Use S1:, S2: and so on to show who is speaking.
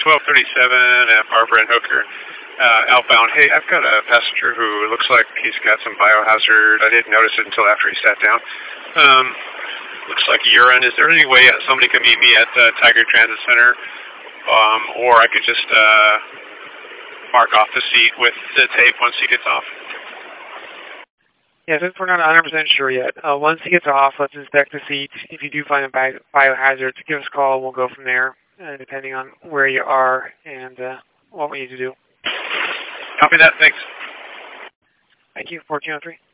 S1: 1237 at Barbara and Hooker, outbound. Hey, I've got a passenger who looks like he's got some biohazard. I didn't notice it until after he sat down. Looks like urine. Is there any way somebody could meet me at Tiger Transit Center? Or I could just mark off the seat with the tape once he gets off.
S2: Yeah, since we're not 100% sure yet, once he gets off, let's inspect the seat. If you do find a biohazard, give us a call and we'll go from there, depending on where you are and what we need to do.
S1: Copy that. Thanks.
S2: Thank you. 1403.